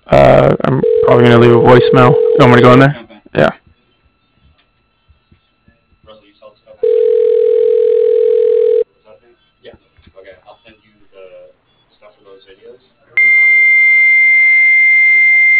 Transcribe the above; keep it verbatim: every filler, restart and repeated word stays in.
Uh, I'm probably gonna leave a voicemail. You want me to go in there? Yeah.